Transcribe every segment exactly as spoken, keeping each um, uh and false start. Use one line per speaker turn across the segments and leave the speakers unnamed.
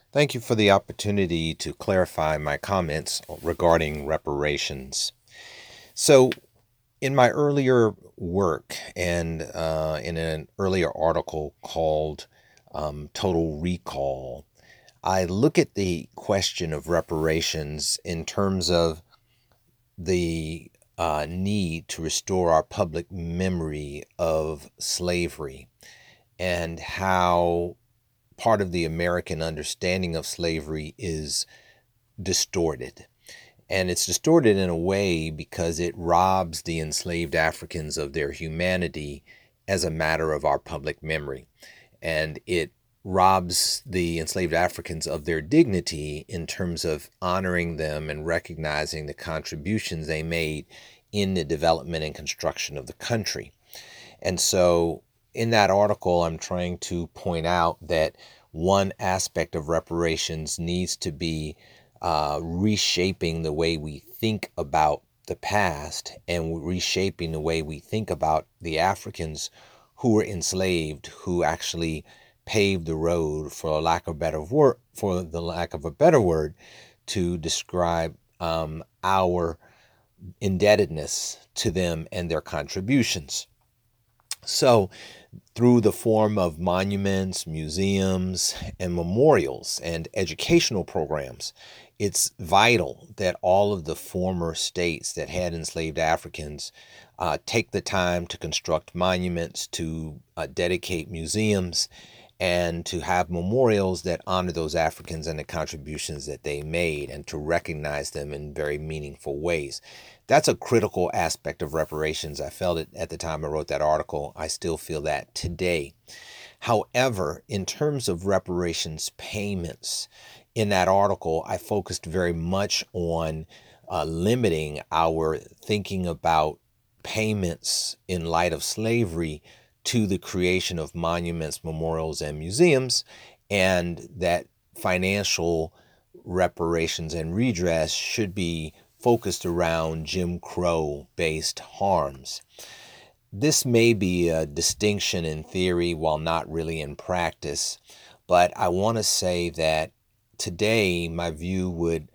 Thank you for the opportunity to clarify my comments regarding reparations. So, in my earlier work and uh, in an earlier article called um, Total Recall, I look at the question of reparations in terms of the uh, need to restore our public memory of slavery and how part of the American understanding of slavery is distorted. And it's distorted in a way because it robs the enslaved Africans of their humanity as a matter of our public memory. And it robs the enslaved Africans of their dignity in terms of honoring them and recognizing the contributions they made in the development and construction of the country. And so in that article, I'm trying to point out that one aspect of reparations needs to be uh, reshaping the way we think about the past and reshaping the way we think about the Africans who were enslaved, who actually paved the road, for lack of better word, for the lack of a better word, to describe um, our indebtedness to them and their contributions. So, through the form of monuments, museums, and memorials and educational programs, it's vital that all of the former states that had enslaved Africans uh, take the time to construct monuments, to uh, dedicate museums, and to have memorials that honor those Africans and the contributions that they made and to recognize them in very meaningful ways. That's a critical aspect of reparations. I felt it at the time I wrote that article. I still feel that today. However, in terms of reparations payments, in that article, I focused very much on uh, limiting our thinking about payments in light of slavery to the creation of monuments, memorials, and museums, and that financial reparations and redress should be focused around Jim Crow based harms. This may be a distinction in theory while not really in practice, but I want to say that today my view would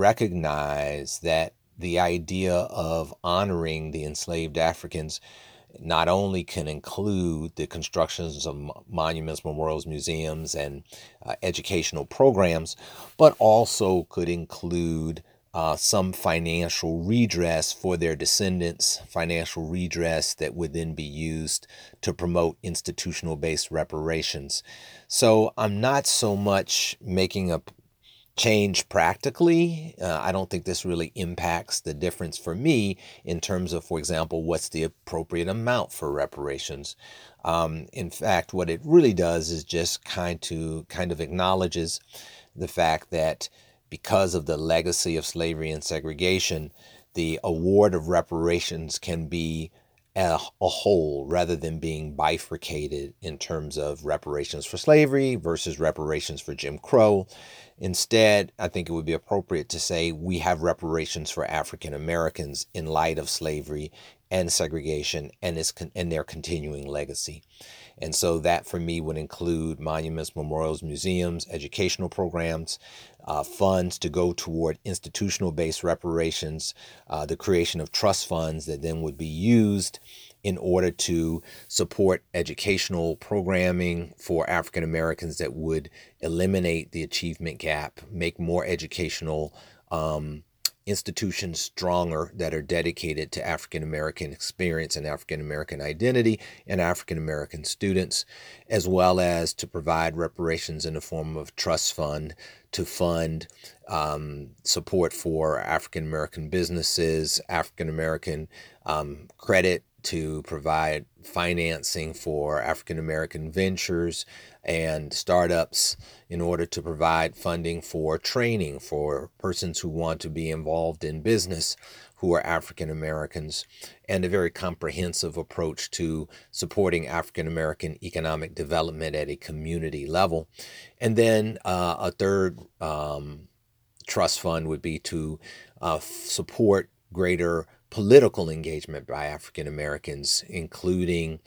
recognize that the idea of honoring the enslaved Africans not only can include the constructions of monuments, memorials, museums, and uh, educational programs, but also could include uh, some financial redress for their descendants, financial redress that would then be used to promote institutional based reparations. So I'm not so much making a change practically. Uh, I don't think this really impacts the difference for me in terms of, for example, what's the appropriate amount for reparations. Um, in fact, what it really does is just kind to kind of acknowledges the fact that because of the legacy of slavery and segregation, the award of reparations can be a, a whole rather than being bifurcated in terms of reparations for slavery versus reparations for Jim Crow. Instead, I think it would be appropriate to say we have reparations for African Americans in light of slavery and segregation and its and their continuing legacy. And so that for me would include monuments, memorials, museums, educational programs, uh, funds to go toward institutional based reparations, uh, the creation of trust funds that then would be used in order to support educational programming for African Americans that would eliminate the achievement gap, make more educational um, institutions stronger that are dedicated to African American experience and African American identity and African American students, as well as to provide reparations in the form of trust fund to fund um, support for African American businesses, African American um, credit to provide financing for African American ventures and startups in order to provide funding for training for persons who want to be involved in business who are African Americans, and a very comprehensive approach to supporting African American economic development at a community level. And then uh, a third um, trust fund would be to uh, support greater political engagement by African Americans, including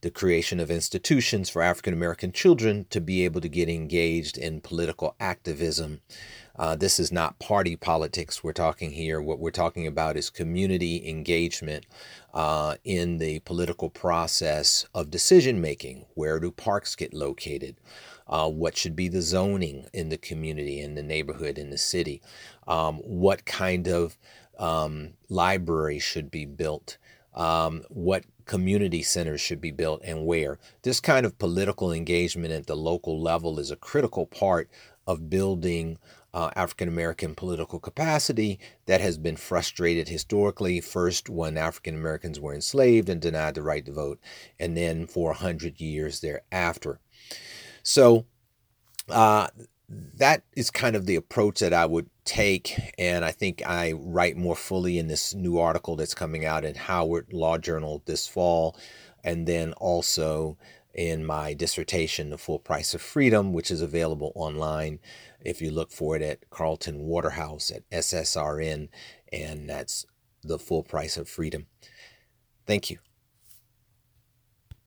the creation of institutions for African American children to be able to get engaged in political activism. Uh, this is not party politics we're talking here. What we're talking about is community engagement uh, in the political process of decision making. Where do parks get located? Uh, what should be the zoning in the community, in the neighborhood, in the city? Um, what kind of um, library should be built? Um, what community centers should be built and where? This kind of political engagement at the local level is a critical part of building uh, African American political capacity that has been frustrated historically, first when African Americans were enslaved and denied the right to vote, and then for a hundred years thereafter. So uh, that is kind of the approach that I would take, and I think I write more fully in this new article that's coming out in Howard Law Journal this fall, and then also in my dissertation, The Full Price of Freedom, which is available online if you look for it at Carlton Waterhouse at S S R N, and that's The Full Price of Freedom. Thank you.